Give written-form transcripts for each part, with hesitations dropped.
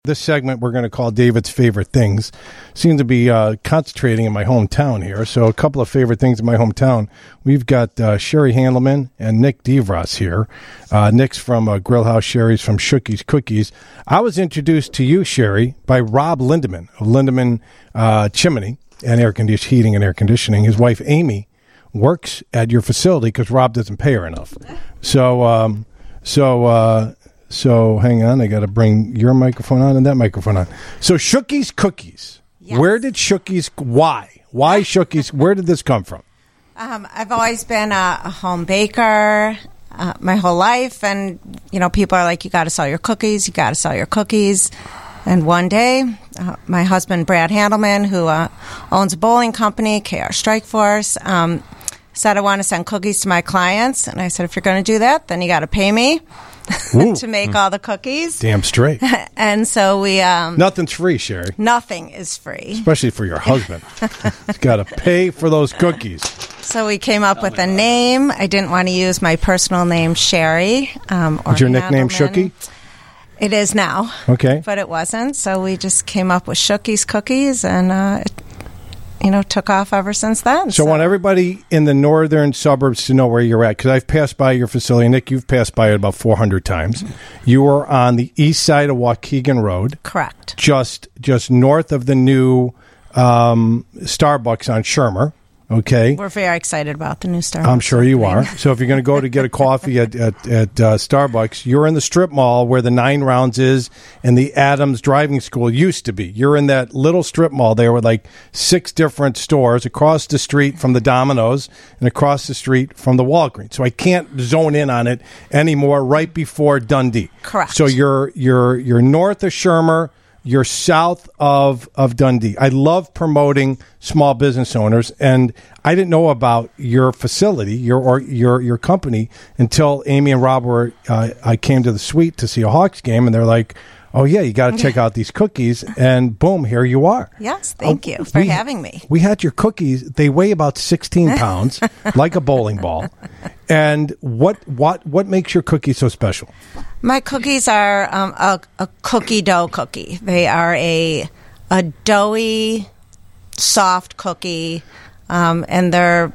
This segment we're going to call David's Favorite Things. Seems to be concentrating in my hometown here. So a couple of favorite things in my hometown. We've got Sherry Handelman and Nick DeVos here. Nick's from Grill House, Sherry's from Shookie's Cookies. I was introduced to you, Sherry, by Rob Lindeman of Lindeman Chimney and Heating and Air Conditioning. His wife, Amy, works at your facility because Rob doesn't pay her enough. So hang on, I got to bring your microphone on and that microphone on. So Shookie's Cookies. Yes. Where did Shookie's? Why Shookie's? Where did this come from? I've always been a home baker my whole life, and people are like, "You got to sell your cookies. You got to sell your cookies." And one day, my husband Brad Handelman, who owns a bowling company, KR Strike Force, said, "I want to send cookies to my clients." And I said, "If you're going to do that, then you got to pay me." to make all the cookies. Damn straight. And so we... Nothing's free, Sherry. Nothing is free. Especially for your husband. He's got to pay for those cookies. So we came up with a name. I didn't want to use my personal name, Sherry. Is your nickname Shookie? It is now. Okay. But it wasn't. So we just came up with Shookie's Cookies, and it took off ever since then. So I want everybody in the northern suburbs to know where you're at, because I've passed by your facility. Nick, you've passed by it about 400 times. You are on the east side of Waukegan Road. Correct. Just north of the new Starbucks on Shermer. Okay. We're very excited about the new Starbucks. I'm sure you are. So if you're going to go to get a coffee at Starbucks, you're in the strip mall where the 9 Rounds is and the Adams Driving School used to be. You're in that little strip mall there with like 6 different stores across the street from the Domino's and across the street from the Walgreens. So I can't zone in on it anymore. Right before Dundee. Correct. So you're north of Shermer. You're south of Dundee. I love promoting small business owners, and I didn't know about your facility, your company, until Amy and Rob I came to the suite to see a Hawks game, and they're like, "Oh yeah, you got to check out these cookies," and boom, here you are. Yes, thank you for having me. We had your cookies. They weigh about 16 pounds, like a bowling ball. And what makes your cookie so special? My cookies are a cookie dough cookie. They are a doughy, soft cookie, and they're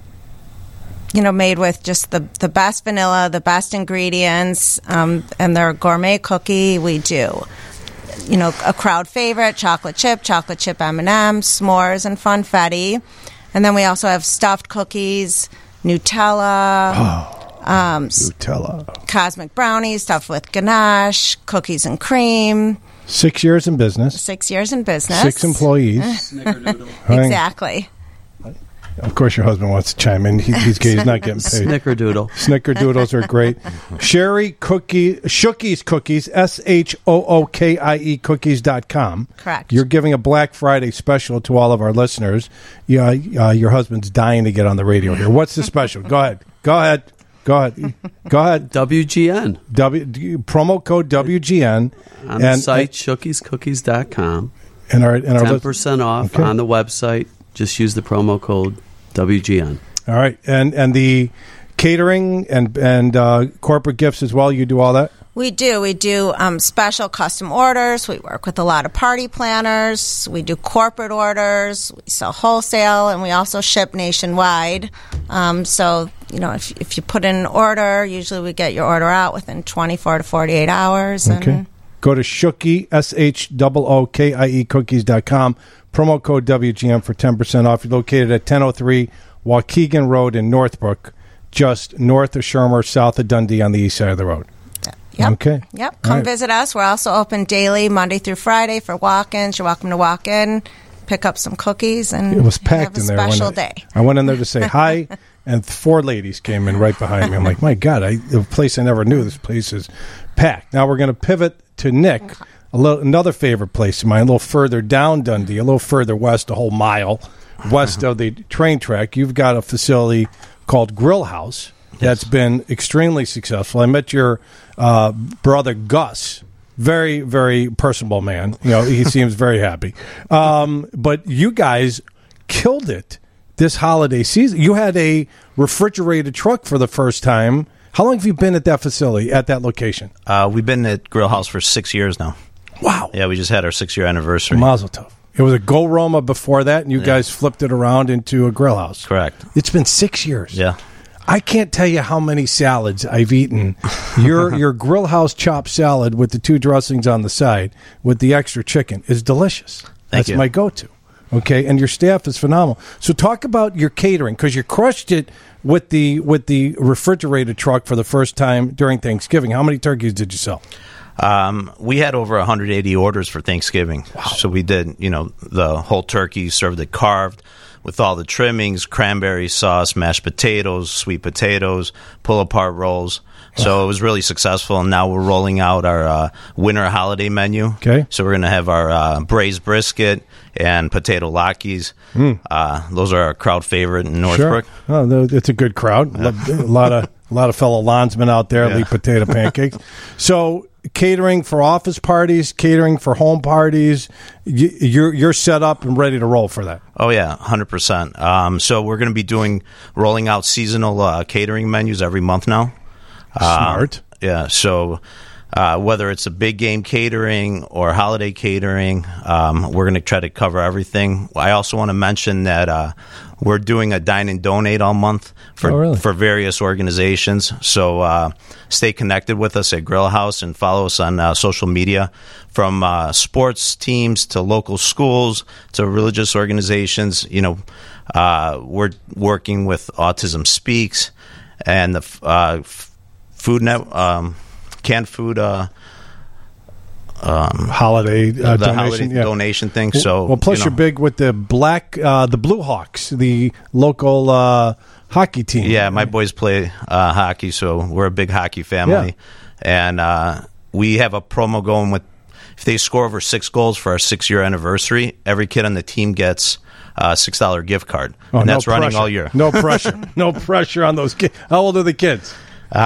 made with just the best vanilla, the best ingredients, and they're a gourmet cookie. We do, a crowd favorite, chocolate chip M&Ms, s'mores, and funfetti. And then we also have stuffed cookies, Nutella. Nutella. Cosmic brownies stuffed with ganache, cookies and cream. 6 years in business. 6 years in business. 6 employees. Snickerdoodle. Exactly. Of course, your husband wants to chime in. He's not getting paid. Snickerdoodle. Snickerdoodles are great. Shookie's Cookies, SHOOKIE Cookies.com. Correct. You're giving a Black Friday special to all of our listeners. Your husband's dying to get on the radio here. What's the special? Go ahead. WGN. Promo code WGN. On the site, shookiescookies.com. And our 10% off on the website. Just use the promo code WGN. All right. And the catering and corporate gifts as well, you do all that? We do. We do special custom orders. We work with a lot of party planners. We do corporate orders. We sell wholesale, and we also ship nationwide. So, if you put in an order, usually we get your order out within 24 to 48 hours. Okay. And go to Shookie, SHOOKIE Cookies.com. Promo code WGM for 10% off. You're located at 1003 Waukegan Road in Northbrook, just north of Shermer, south of Dundee on the east side of the road. Yep. Okay. Yep. Come visit us. We're also open daily, Monday through Friday for walk-ins. You're welcome to walk in, pick up some cookies, and it was packed have a in there. Special day. I went in there to say hi, and 4 ladies came in right behind me. I'm like, my God, the place I never knew. This place is packed. Now we're going to pivot to Nick. Another favorite place of mine, a little further down Dundee, a little further west, a whole mile west of the train track. You've got a facility called Grill House that's been extremely successful. I met your brother Gus, very, very personable man. He seems very happy. But you guys killed it this holiday season. You had a refrigerated truck for the first time. How long have you been at that facility, at that location? We've been at Grill House for 6 years now. Wow. Yeah, we just had our 6-year anniversary. Mazel tov. It was a Go Roma before that, and you guys flipped it around into a grill house. Correct. It's been 6 years. Yeah. I can't tell you how many salads I've eaten. Your grill house chopped salad with the 2 dressings on the side with the extra chicken is delicious. That's you. my go-to. Okay, and your staff is phenomenal. So talk about your catering, because you crushed it with the refrigerated truck for the first time during Thanksgiving. How many turkeys did you sell? We had over 180 orders for Thanksgiving. Wow. So we did, the whole turkey, served it carved with all the trimmings, cranberry sauce, mashed potatoes, sweet potatoes, pull-apart rolls. So it was really successful, and now we're rolling out our winter holiday menu. Okay. So we're going to have our braised brisket and potato latkes. Those are our crowd favorite in Northbrook. Sure. Oh, it's a good crowd. Yeah. A lot of fellow lawnsmen out there leave potato pancakes. So catering for office parties, catering for home parties, you're set up and ready to roll for that. Oh, yeah, 100%. So we're going to be rolling out seasonal catering menus every month now. Smart. Yeah, so whether it's a big game catering or holiday catering, we're going to try to cover everything. I also want to mention that we're doing a dine and donate all month for various organizations. So stay connected with us at Grill House and follow us on social media, from sports teams to local schools to religious organizations. We're working with Autism Speaks and the canned food holiday donation thing. So plus you're big with the the Blue Hawks, the local hockey team. Yeah, my boys play hockey, so we're a big hockey family, and we have a promo going with, if they score over 6 goals for our 6-year anniversary, every kid on the team gets a $6 gift card, and that's running all year. No pressure. No pressure on those kids. How old are the kids?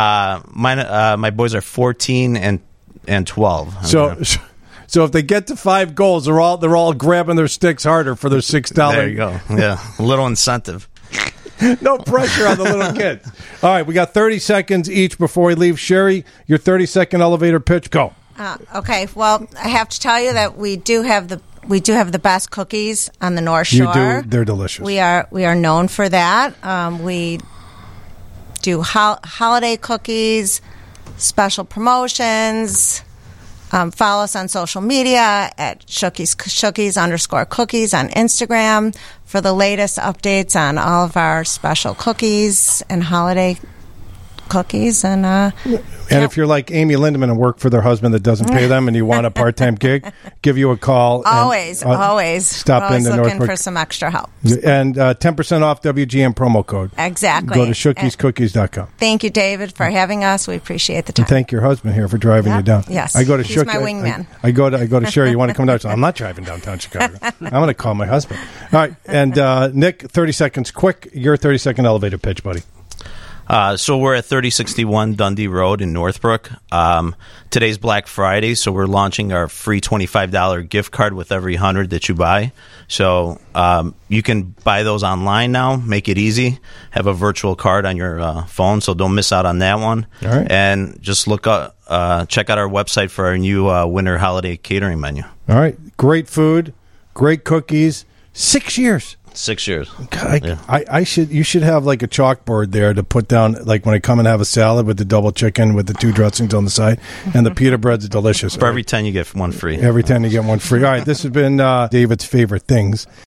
My boys are 14 and 12. So if they get to 5 goals, they're all grabbing their sticks harder for their $6. There you go. Yeah, a little incentive. No pressure on the little kids. All right, we got 30 seconds each before we leave. Sherry, your 30-second elevator pitch. Go. Okay. Well, I have to tell you that we do have the best cookies on the North Shore. You do. They're delicious. We are known for that. We do holiday cookies, special promotions. Follow us on social media at Shookies_cookies on Instagram for the latest updates on all of our special cookies and holiday cookies. And if you're like Amy Lindemann and work for their husband that doesn't pay them and you want a part-time gig, give you a call. Always. Stop We're always into looking Northbrook for some extra help. And 10% off WGM promo code. Exactly. Go to ShookiesCookies.com. Thank you, David, for having us. We appreciate the time. And thank your husband here for driving you down. Yes. I go to He's my wingman. I go to Sherry. You want to come down? So I'm not driving downtown Chicago. I'm going to call my husband. All right. And Nick, 30 seconds quick. Your 30-second elevator pitch, buddy. So we're at 3061 Dundee Road in Northbrook. Today's Black Friday, so we're launching our free $25 gift card with every 100 that you buy. So you can buy those online now. Make it easy. Have a virtual card on your phone, so don't miss out on that one. All right. And just check out our website for our new winter holiday catering menu. All right. Great food, great cookies. 6 years. 6 years. God, you should have like a chalkboard there to put down, like when I come and have a salad with the double chicken with the 2 dressings on the side, and the pita bread's delicious. For every 10 you get one free. Every 10 you get one free. All right, this has been David's favorite things.